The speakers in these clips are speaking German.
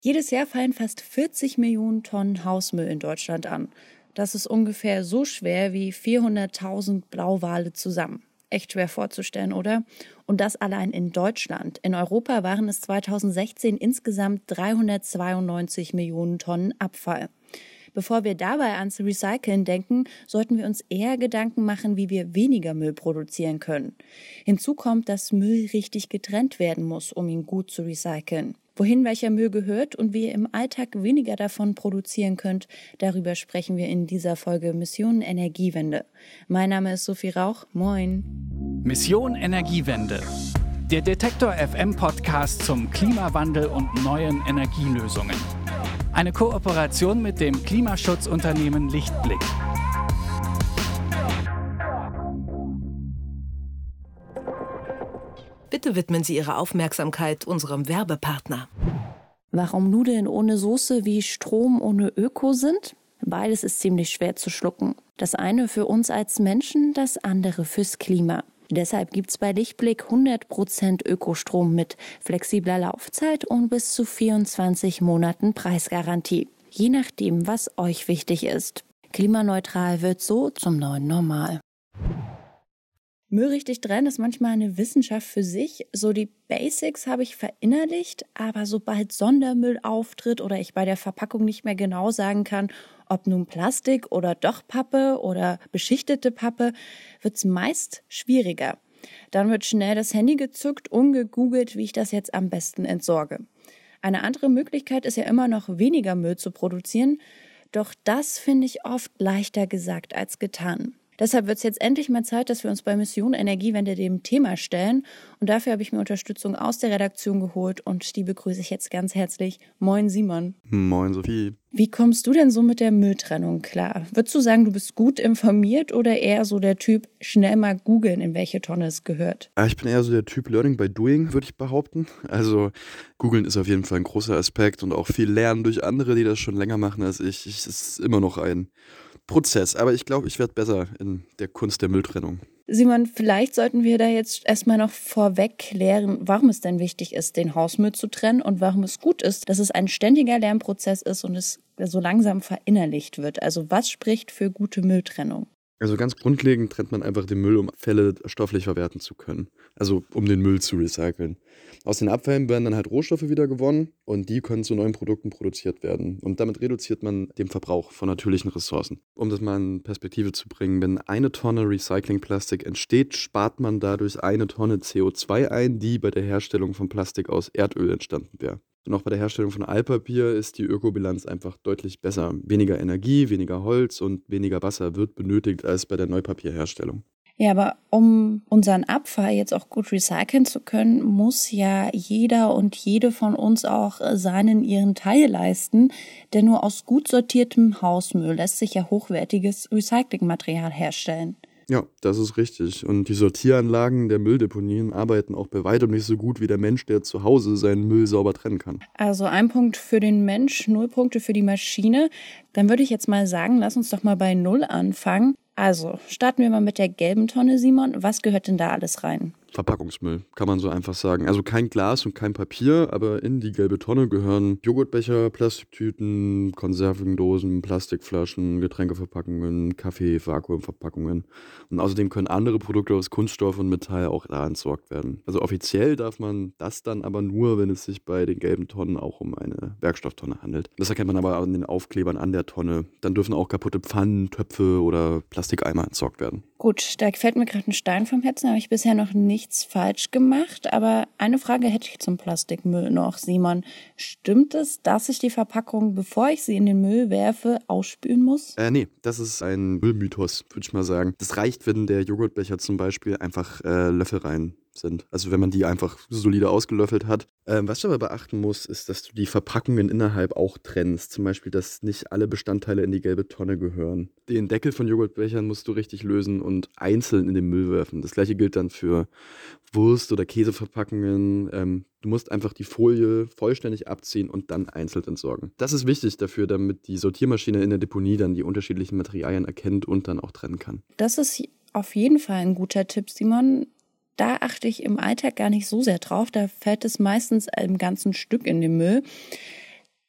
Jedes Jahr fallen fast 40 Millionen Tonnen Hausmüll in Deutschland an. Das ist ungefähr so schwer wie 400.000 Blauwale zusammen. Echt schwer vorzustellen, oder? Und das allein in Deutschland. In Europa waren es 2016 insgesamt 392 Millionen Tonnen Abfall. Bevor wir dabei ans Recyceln denken, sollten wir uns eher Gedanken machen, wie wir weniger Müll produzieren können. Hinzu kommt, dass Müll richtig getrennt werden muss, um ihn gut zu recyceln. Wohin welcher Müll gehört und wie ihr im Alltag weniger davon produzieren könnt, darüber sprechen wir in dieser Folge Mission Energiewende. Mein Name ist Sophie Rauch. Moin. Mission Energiewende. Der Detektor FM Podcast zum Klimawandel und neuen Energielösungen. Eine Kooperation mit dem Klimaschutzunternehmen Lichtblick. Bitte widmen Sie Ihre Aufmerksamkeit unserem Werbepartner. Warum Nudeln ohne Soße wie Strom ohne Öko sind? Beides ist ziemlich schwer zu schlucken. Das eine für uns als Menschen, das andere fürs Klima. Deshalb gibt's bei Lichtblick 100% Ökostrom mit flexibler Laufzeit und bis zu 24 Monaten Preisgarantie. Je nachdem, was euch wichtig ist. Klimaneutral wird so zum neuen Normal. Müll richtig trennen ist manchmal eine Wissenschaft für sich. So die Basics habe ich verinnerlicht, aber sobald Sondermüll auftritt oder ich bei der Verpackung nicht mehr genau sagen kann, ob nun Plastik oder doch Pappe oder beschichtete Pappe, wird es meist schwieriger. Dann wird schnell das Handy gezückt und gegoogelt, wie ich das jetzt am besten entsorge. Eine andere Möglichkeit ist ja immer noch weniger Müll zu produzieren, doch das finde ich oft leichter gesagt als getan. Deshalb wird es jetzt endlich mal Zeit, dass wir uns bei Mission Energiewende dem Thema stellen. Und dafür habe ich mir Unterstützung aus der Redaktion geholt und die begrüße ich jetzt ganz herzlich. Moin Simon. Moin Sophie. Wie kommst du denn so mit der Mülltrennung klar? Würdest du sagen, du bist gut informiert oder eher so der Typ, schnell mal googeln, in welche Tonne es gehört? Ich bin eher so der Typ Learning by Doing, würde ich behaupten. Also googeln ist auf jeden Fall ein großer Aspekt und auch viel lernen durch andere, die das schon länger machen als ich. Es ist immer noch ein Prozess, aber ich glaube, ich werde besser in der Kunst der Mülltrennung. Simon, vielleicht sollten wir da jetzt erstmal noch vorweg klären, warum es denn wichtig ist, den Hausmüll zu trennen und warum es gut ist, dass es ein ständiger Lernprozess ist und es so langsam verinnerlicht wird. Also was spricht für gute Mülltrennung? Also ganz grundlegend trennt man einfach den Müll, um Abfälle stofflich verwerten zu können. Also um den Müll zu recyceln. Aus den Abfällen werden dann halt Rohstoffe wieder gewonnen und die können zu neuen Produkten produziert werden. Und damit reduziert man den Verbrauch von natürlichen Ressourcen. Um das mal in Perspektive zu bringen, wenn 1 Tonne Recyclingplastik entsteht, spart man dadurch 1 Tonne CO2 ein, die bei der Herstellung von Plastik aus Erdöl entstanden wäre. Und auch bei der Herstellung von Altpapier ist die Ökobilanz einfach deutlich besser. Weniger Energie, weniger Holz und weniger Wasser wird benötigt als bei der Neupapierherstellung. Ja, aber um unseren Abfall jetzt auch gut recyceln zu können, muss ja jeder und jede von uns auch ihren Teil leisten. Denn nur aus gut sortiertem Hausmüll lässt sich ja hochwertiges Recyclingmaterial herstellen. Ja, das ist richtig. Und die Sortieranlagen der Mülldeponien arbeiten auch bei weitem nicht so gut wie der Mensch, der zu Hause seinen Müll sauber trennen kann. Also 1 Punkt für den Mensch, 0 Punkte für die Maschine. Dann würde ich jetzt mal sagen, lass uns doch mal bei 0 anfangen. Also starten wir mal mit der gelben Tonne, Simon. Was gehört denn da alles rein? Verpackungsmüll, kann man so einfach sagen. Also kein Glas und kein Papier, aber in die gelbe Tonne gehören Joghurtbecher, Plastiktüten, Konservendosen, Plastikflaschen, Getränkeverpackungen, Kaffee, Vakuumverpackungen. Und außerdem können andere Produkte aus Kunststoff und Metall auch da entsorgt werden. Also offiziell darf man das dann aber nur, wenn es sich bei den gelben Tonnen auch um eine Werkstofftonne handelt. Das erkennt man aber an den Aufklebern an der Tonne. Dann dürfen auch kaputte Pfannen, Töpfe oder Plastikeimer entsorgt werden. Gut, da fällt mir gerade ein Stein vom Herzen, habe ich bisher noch nichts falsch gemacht. Aber eine Frage hätte ich zum Plastikmüll noch, Simon. Stimmt es, dass ich die Verpackung, bevor ich sie in den Müll werfe, ausspülen muss? Nee, das ist ein Müllmythos, würde ich mal sagen. Das reicht, wenn der Joghurtbecher zum Beispiel einfach Löffel rein sind. Also wenn man die einfach solide ausgelöffelt hat. Was du aber beachten musst, ist, dass du die Verpackungen innerhalb auch trennst. Zum Beispiel, dass nicht alle Bestandteile in die gelbe Tonne gehören. Den Deckel von Joghurtbechern musst du richtig lösen und einzeln in den Müll werfen. Das gleiche gilt dann für Wurst- oder Käseverpackungen. Du musst einfach die Folie vollständig abziehen und dann einzeln entsorgen. Das ist wichtig dafür, damit die Sortiermaschine in der Deponie dann die unterschiedlichen Materialien erkennt und dann auch trennen kann. Das ist auf jeden Fall ein guter Tipp, Simon. Da achte ich im Alltag gar nicht so sehr drauf. Da fällt es meistens im ganzen Stück in den Müll.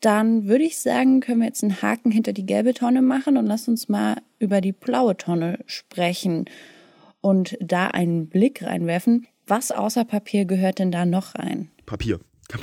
Dann würde ich sagen, können wir jetzt einen Haken hinter die gelbe Tonne machen und lass uns mal über die blaue Tonne sprechen und da einen Blick reinwerfen. Was außer Papier gehört denn da noch rein? Papier.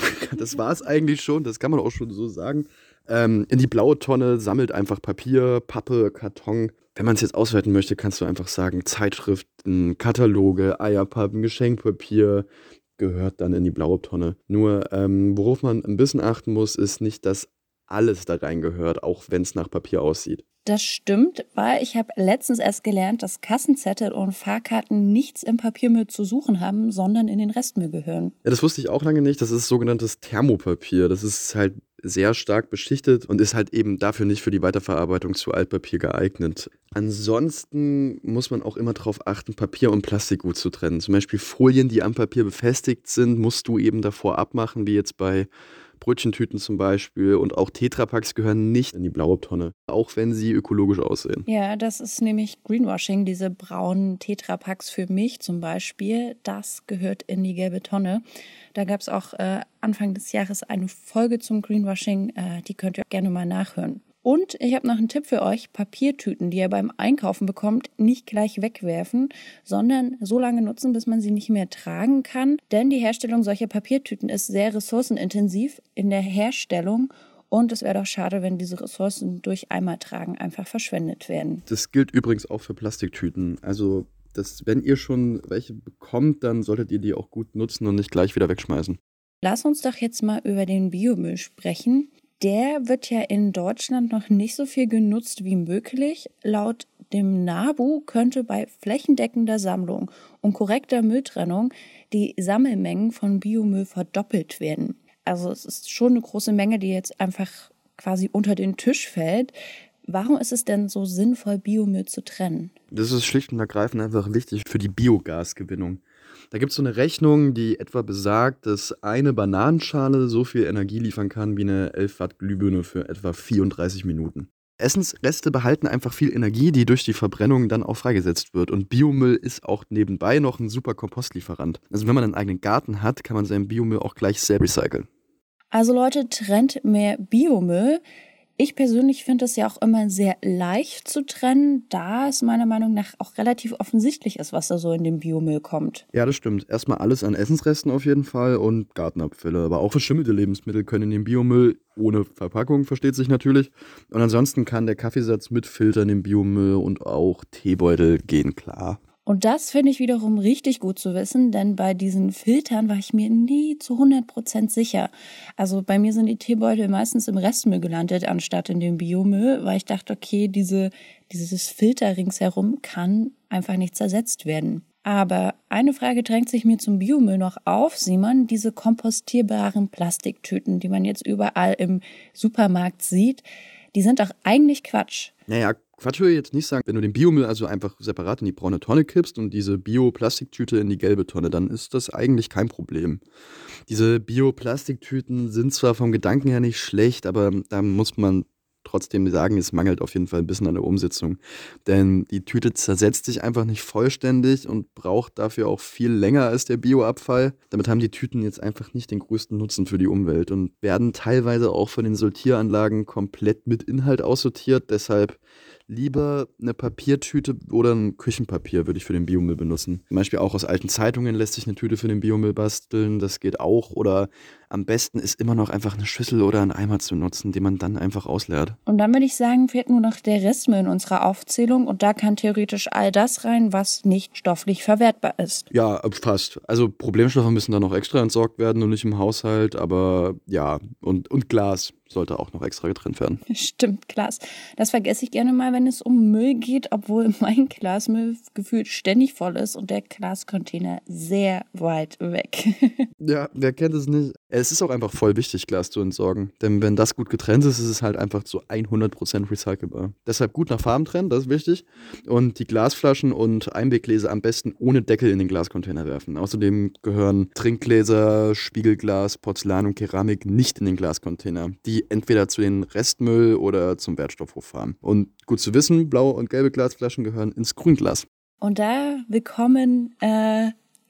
Das war es eigentlich schon, das kann man auch schon so sagen. In die blaue Tonne sammelt einfach Papier, Pappe, Karton. Wenn man es jetzt auswerten möchte, kannst du einfach sagen, Zeitschriften, Kataloge, Eierpappen, Geschenkpapier gehört dann in die blaue Tonne. Nur worauf man ein bisschen achten muss, ist nicht, dass alles da rein gehört, auch wenn es nach Papier aussieht. Das stimmt, weil ich habe letztens erst gelernt, dass Kassenzettel und Fahrkarten nichts im Papiermüll zu suchen haben, sondern in den Restmüll gehören. Ja, das wusste ich auch lange nicht. Das ist sogenanntes Thermopapier. Das ist halt sehr stark beschichtet und ist halt eben dafür nicht für die Weiterverarbeitung zu Altpapier geeignet. Ansonsten muss man auch immer darauf achten, Papier und Plastik gut zu trennen. Zum Beispiel Folien, die am Papier befestigt sind, musst du eben davor abmachen, wie jetzt bei Brötchentüten zum Beispiel, und auch Tetrapacks gehören nicht in die blaue Tonne, auch wenn sie ökologisch aussehen. Ja, das ist nämlich Greenwashing, diese braunen Tetrapacks für Milch zum Beispiel, das gehört in die gelbe Tonne. Da gab es auch Anfang des Jahres eine Folge zum Greenwashing, die könnt ihr gerne mal nachhören. Und ich habe noch einen Tipp für euch: Papiertüten, die ihr beim Einkaufen bekommt, nicht gleich wegwerfen, sondern so lange nutzen, bis man sie nicht mehr tragen kann. Denn die Herstellung solcher Papiertüten ist sehr ressourcenintensiv in der Herstellung. Und es wäre doch schade, wenn diese Ressourcen durch Eimertragen einfach verschwendet werden. Das gilt übrigens auch für Plastiktüten. Also, wenn ihr schon welche bekommt, dann solltet ihr die auch gut nutzen und nicht gleich wieder wegschmeißen. Lass uns doch jetzt mal über den Biomüll sprechen. Der wird ja in Deutschland noch nicht so viel genutzt wie möglich. Laut dem NABU könnte bei flächendeckender Sammlung und korrekter Mülltrennung die Sammelmengen von Biomüll verdoppelt werden. Also es ist schon eine große Menge, die jetzt einfach quasi unter den Tisch fällt. Warum ist es denn so sinnvoll, Biomüll zu trennen? Das ist schlicht und ergreifend einfach wichtig für die Biogasgewinnung. Da gibt es so eine Rechnung, die etwa besagt, dass eine Bananenschale so viel Energie liefern kann wie eine 11 Watt Glühbirne für etwa 34 Minuten. Essensreste behalten einfach viel Energie, die durch die Verbrennung dann auch freigesetzt wird. Und Biomüll ist auch nebenbei noch ein super Kompostlieferant. Also wenn man einen eigenen Garten hat, kann man seinen Biomüll auch gleich selber recyceln. Also Leute, trennt mehr Biomüll. Ich persönlich finde es ja auch immer sehr leicht zu trennen, da es meiner Meinung nach auch relativ offensichtlich ist, was da so in den Biomüll kommt. Ja, das stimmt. Erstmal alles an Essensresten auf jeden Fall und Gartenabfälle. Aber auch verschimmelte Lebensmittel können in den Biomüll, ohne Verpackung, versteht sich natürlich. Und ansonsten kann der Kaffeesatz mit Filtern in den Biomüll und auch Teebeutel gehen, klar. Und das finde ich wiederum richtig gut zu wissen, denn bei diesen Filtern war ich mir nie zu 100% sicher. Also bei mir sind die Teebeutel meistens im Restmüll gelandet, anstatt in dem Biomüll, weil ich dachte, okay, dieses Filter ringsherum kann einfach nicht zersetzt werden. Aber eine Frage drängt sich mir zum Biomüll noch auf, Simon: diese kompostierbaren Plastiktüten, die man jetzt überall im Supermarkt sieht, die sind doch eigentlich Quatsch. Naja, Quatsch würde ich jetzt nicht sagen. Wenn du den Biomüll also einfach separat in die braune Tonne kippst und diese Bio-Plastiktüte in die gelbe Tonne, dann ist das eigentlich kein Problem. Diese Bio-Plastiktüten sind zwar vom Gedanken her nicht schlecht, aber da muss man trotzdem sagen, es mangelt auf jeden Fall ein bisschen an der Umsetzung. Denn die Tüte zersetzt sich einfach nicht vollständig und braucht dafür auch viel länger als der Bioabfall. Damit haben die Tüten jetzt einfach nicht den größten Nutzen für die Umwelt und werden teilweise auch von den Sortieranlagen komplett mit Inhalt aussortiert. Deshalb lieber eine Papiertüte oder ein Küchenpapier würde ich für den Biomüll benutzen. Zum Beispiel auch aus alten Zeitungen lässt sich eine Tüte für den Biomüll basteln, das geht auch. Oder am besten ist immer noch einfach eine Schüssel oder einen Eimer zu nutzen, den man dann einfach ausleert. Und dann würde ich sagen, fehlt nur noch der Restmüll in unserer Aufzählung und da kann theoretisch all das rein, was nicht stofflich verwertbar ist. Ja, fast. Also Problemstoffe müssen dann noch extra entsorgt werden und nicht im Haushalt, aber ja, und Glas sollte auch noch extra getrennt werden. Stimmt, Glas. Das vergesse ich gerne mal, wenn es um Müll geht, obwohl mein Glasmüll gefühlt ständig voll ist und der Glascontainer sehr weit weg. Ja, wer kennt es nicht? Es ist auch einfach voll wichtig, Glas zu entsorgen. Denn wenn das gut getrennt ist, ist es halt einfach zu 100% recycelbar. Deshalb gut nach Farben trennen, das ist wichtig. Und die Glasflaschen und Einweggläser am besten ohne Deckel in den Glascontainer werfen. Außerdem gehören Trinkgläser, Spiegelglas, Porzellan und Keramik nicht in den Glascontainer, die entweder zu den Restmüll oder zum Wertstoffhof fahren. Und gut zu wissen, blaue und gelbe Glasflaschen gehören ins Grünglas. Und da willkommen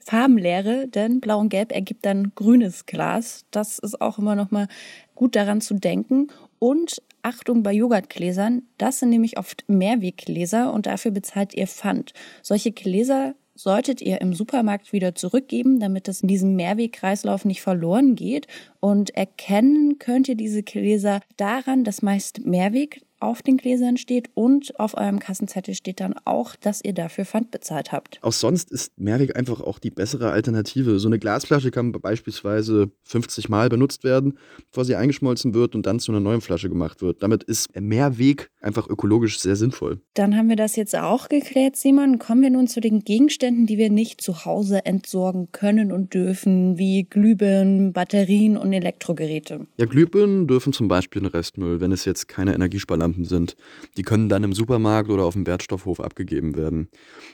Farbenlehre, denn Blau und Gelb ergibt dann grünes Glas. Das ist auch immer noch mal gut daran zu denken. Und Achtung bei Joghurtgläsern, das sind nämlich oft Mehrweggläser und dafür bezahlt ihr Pfand. Solche Gläser solltet ihr im Supermarkt wieder zurückgeben, damit es in diesem Mehrwegkreislauf nicht verloren geht. Und erkennen könnt ihr diese Gläser daran, dass meist Mehrweg auf den Gläsern steht und auf eurem Kassenzettel steht dann auch, dass ihr dafür Pfand bezahlt habt. Auch sonst ist Mehrweg einfach auch die bessere Alternative. So eine Glasflasche kann beispielsweise 50 Mal benutzt werden, bevor sie eingeschmolzen wird und dann zu einer neuen Flasche gemacht wird. Damit ist Mehrweg einfach ökologisch sehr sinnvoll. Dann haben wir das jetzt auch geklärt, Simon. Kommen wir nun zu den Gegenständen, die wir nicht zu Hause entsorgen können und dürfen, wie Glühbirnen, Batterien und Elektrogeräte. Ja, Glühbirnen dürfen zum Beispiel in Restmüll, wenn es jetzt keine Energiesparlampen sind. Die können dann im Supermarkt oder auf dem Wertstoffhof abgegeben werden.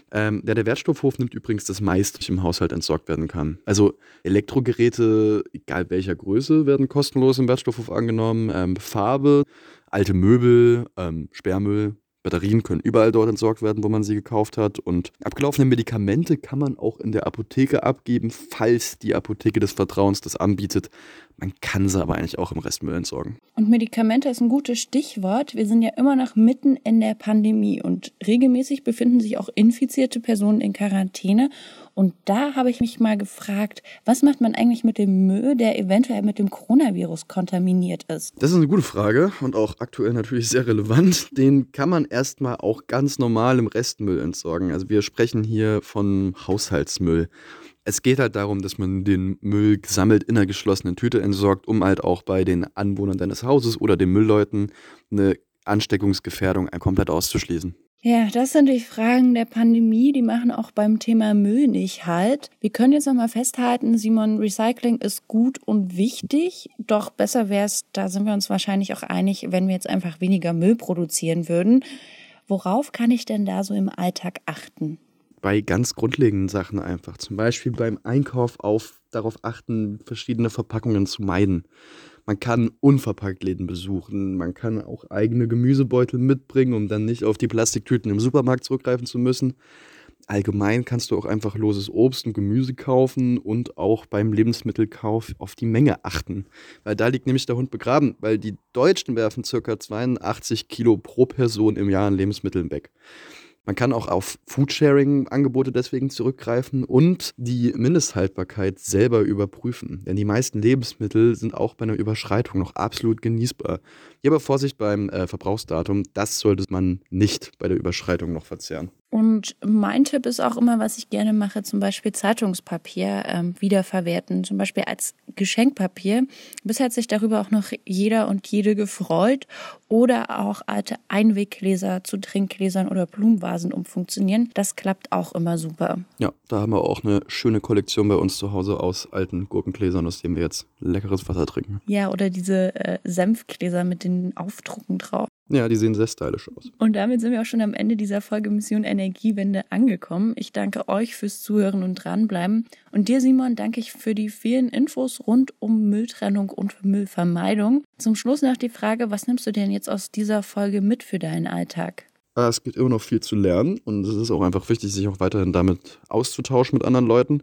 Der Wertstoffhof nimmt übrigens das meiste, was im Haushalt entsorgt werden kann. Also Elektrogeräte, egal welcher Größe, werden kostenlos im Wertstoffhof angenommen. Farbe, alte Möbel, Sperrmüll, Batterien können überall dort entsorgt werden, wo man sie gekauft hat. Und abgelaufene Medikamente kann man auch in der Apotheke abgeben, falls die Apotheke des Vertrauens das anbietet. Man kann sie aber eigentlich auch im Restmüll entsorgen. Und Medikamente ist ein gutes Stichwort. Wir sind ja immer noch mitten in der Pandemie und regelmäßig befinden sich auch infizierte Personen in Quarantäne. Und da habe ich mich mal gefragt, was macht man eigentlich mit dem Müll, der eventuell mit dem Coronavirus kontaminiert ist? Das ist eine gute Frage und auch aktuell natürlich sehr relevant. Den kann man erstmal auch ganz normal im Restmüll entsorgen. Also wir sprechen hier von Haushaltsmüll. Es geht halt darum, dass man den Müll gesammelt in einer geschlossenen Tüte entsorgt, um halt auch bei den Anwohnern deines Hauses oder den Müllleuten eine Ansteckungsgefährdung komplett auszuschließen. Ja, das sind die Fragen der Pandemie, die machen auch beim Thema Müll nicht halt. Wir können jetzt nochmal festhalten, Simon, Recycling ist gut und wichtig, doch besser wäre es, da sind wir uns wahrscheinlich auch einig, wenn wir jetzt einfach weniger Müll produzieren würden. Worauf kann ich denn da so im Alltag achten? Bei ganz grundlegenden Sachen einfach. Zum Beispiel beim Einkauf darauf achten, verschiedene Verpackungen zu meiden. Man kann Unverpacktläden besuchen, man kann auch eigene Gemüsebeutel mitbringen, um dann nicht auf die Plastiktüten im Supermarkt zurückgreifen zu müssen. Allgemein kannst du auch einfach loses Obst und Gemüse kaufen und auch beim Lebensmittelkauf auf die Menge achten. Weil da liegt nämlich der Hund begraben, weil die Deutschen werfen ca. 82 Kilo pro Person im Jahr an Lebensmitteln weg. Man kann auch auf Foodsharing-Angebote deswegen zurückgreifen und die Mindesthaltbarkeit selber überprüfen. Denn die meisten Lebensmittel sind auch bei einer Überschreitung noch absolut genießbar. Hier aber Vorsicht beim Verbrauchsdatum, das sollte man nicht bei der Überschreitung noch verzehren. Und mein Tipp ist auch immer, was ich gerne mache, zum Beispiel Zeitungspapier wiederverwerten, zum Beispiel als Geschenkpapier. Bisher hat sich darüber auch noch jeder und jede gefreut. Oder auch alte Einweggläser zu Trinkgläsern oder Blumenvasen umfunktionieren. Das klappt auch immer super. Ja, da haben wir auch eine schöne Kollektion bei uns zu Hause aus alten Gurkengläsern, aus denen wir jetzt leckeres Wasser trinken. Ja, oder diese Senfgläser mit den Aufdrucken drauf. Ja, die sehen sehr stylisch aus. Und damit sind wir auch schon am Ende dieser Folge Mission Energiewende angekommen. Ich danke euch fürs Zuhören und dranbleiben. Und dir, Simon, danke ich für die vielen Infos rund um Mülltrennung und Müllvermeidung. Zum Schluss noch die Frage, was nimmst du denn jetzt aus dieser Folge mit für deinen Alltag? Es gibt immer noch viel zu lernen und es ist auch einfach wichtig, sich auch weiterhin damit auszutauschen mit anderen Leuten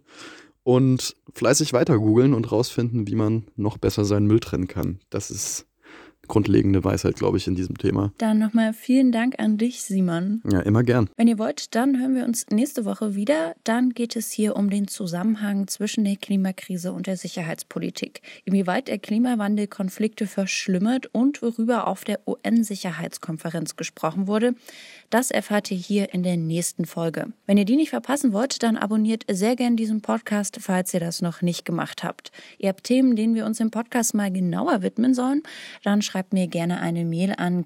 und fleißig weiter googeln und rausfinden, wie man noch besser seinen Müll trennen kann. Das ist grundlegende Weisheit, glaube ich, in diesem Thema. Dann nochmal vielen Dank an dich, Simon. Ja, immer gern. Wenn ihr wollt, dann hören wir uns nächste Woche wieder. Dann geht es hier um den Zusammenhang zwischen der Klimakrise und der Sicherheitspolitik. Inwieweit der Klimawandel Konflikte verschlimmert und worüber auf der UN-Sicherheitskonferenz gesprochen wurde, das erfahrt ihr hier in der nächsten Folge. Wenn ihr die nicht verpassen wollt, dann abonniert sehr gern diesen Podcast, falls ihr das noch nicht gemacht habt. Ihr habt Themen, denen wir uns im Podcast mal genauer widmen sollen, dann schreibt mir gerne eine Mail an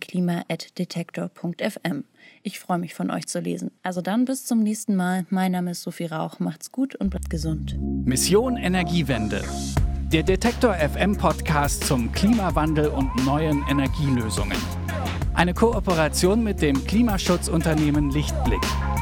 klima@detektor.fm. Ich freue mich, von euch zu lesen. Also dann bis zum nächsten Mal. Mein Name ist Sophie Rauch. Macht's gut und bleibt gesund. Mission Energiewende. Der Detektor FM Podcast zum Klimawandel und neuen Energielösungen. Eine Kooperation mit dem Klimaschutzunternehmen Lichtblick.